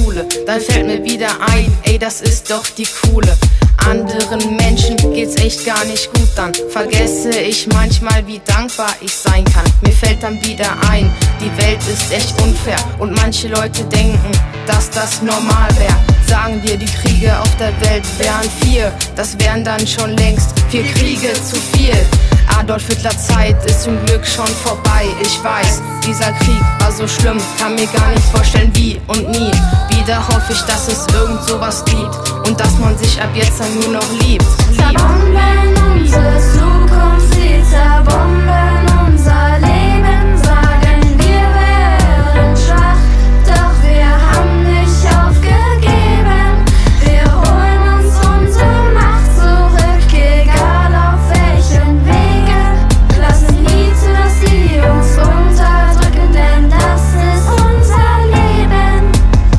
Schule. Dann fällt mir wieder ein, ey, das ist doch die Coole. Anderen Menschen geht's echt gar nicht gut, dann vergesse ich manchmal, wie dankbar ich sein kann. Mir fällt dann wieder ein, die Welt ist echt unfair und manche Leute denken, dass das normal wäre. Sagen dir, die Kriege auf der Welt wären 4, das wären dann schon längst 4 Kriege zu viel. Adolf Hitler Zeit ist zum Glück schon vorbei. Ich weiß, dieser Krieg war so schlimm, kann mir gar nicht vorstellen wie und nie. Wieder hoffe ich, dass es irgend sowas gibt und dass man sich ab jetzt dann nur noch liebt. Zerbomben unsere Zukunft, sie zerbomben unser Leben, sagen wir wären schwach, doch wir haben nicht aufgegeben. Wir holen uns unsere Macht zurück, egal auf welchen Wege. Lassen nie zu, dass sie uns unterdrücken, denn das ist unser Leben.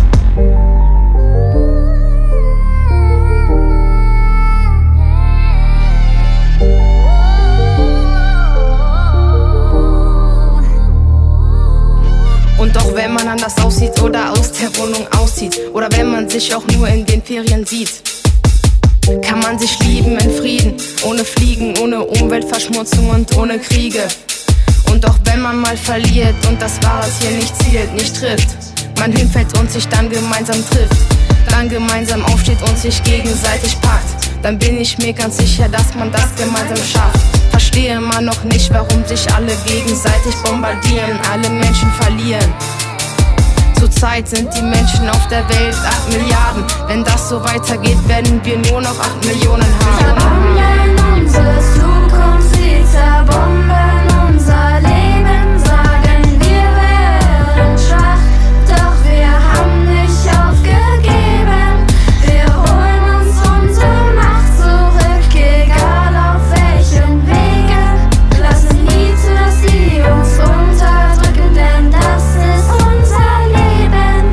Und auch wenn man anders aussieht oder aus der Wohnung auszieht oder wenn man sich auch nur in den Ferien sieht, kann man sich lieben in Frieden, ohne Fliegen, ohne Umweltverschmutzung und ohne Kriege. Und auch wenn man mal verliert und das Wahres hier nicht zielt, nicht trifft, man hinfällt und sich dann gemeinsam trifft, dann gemeinsam aufsteht und sich gegenseitig packt, dann bin ich mir ganz sicher, dass man das gemeinsam schafft. Verstehe immer noch nicht, warum sich alle gegenseitig bombardieren, alle Menschen verlieren. Zurzeit sind die Menschen auf der Welt 8 Milliarden. Wenn das so weitergeht, werden wir nur noch 8 Millionen haben. Zerbomben unsere Zukunft, sie zerbomben unser Leben, sagen wir wären schwach, doch wir haben nicht aufgegeben. Wir holen uns unsere Macht zurück, egal auf welchen Wege. Lassen nie zu, dass sie uns unterdrücken, denn das ist unser Leben.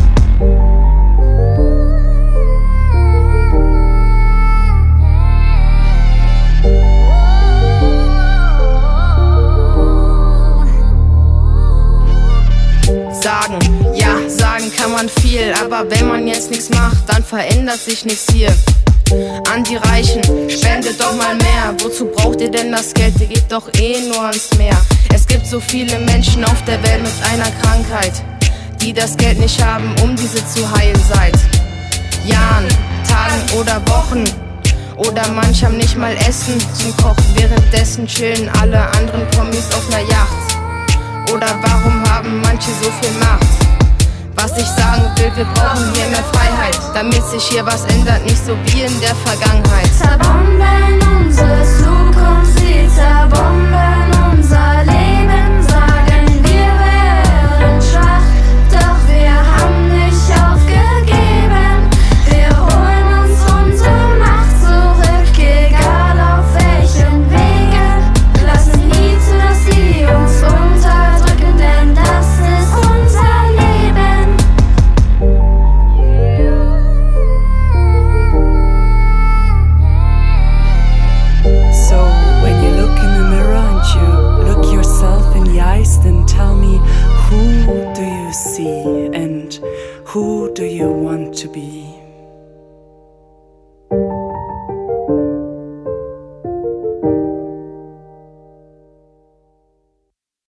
Sagen, ja, sagen kann man viel, aber wenn man jetzt nichts macht, dann verändert sich nichts hier. An die Reichen, spendet doch mal mehr. Wozu braucht ihr denn das Geld? Ihr geht doch eh nur ans Meer. Es gibt so viele Menschen auf der Welt mit einer Krankheit, die das Geld nicht haben, um diese zu heilen seit Jahren, Tagen oder Wochen. Oder manche haben nicht mal Essen zum Kochen, währenddessen chillen alle anderen Promis auf ner Yacht. Oder warum haben manche so viel Macht? Was ich sagen will, wir brauchen hier mehr Freiheit, damit sich hier was ändert, nicht so wie in der Vergangenheit. Zerbomben unsere Zukunft, sie zerbomben unser Leben, sagen wir wären schwach, doch wir haben nicht aufgegeben. Wir holen uns unsere Macht zurück, egal auf welchen Wege. Lassen nie zu, dass sie uns unterdrücken, denn das ist unser Leben. So, when you look in the mirror and you look yourself in the eyes, then tell me, who do you see and who do you want to be?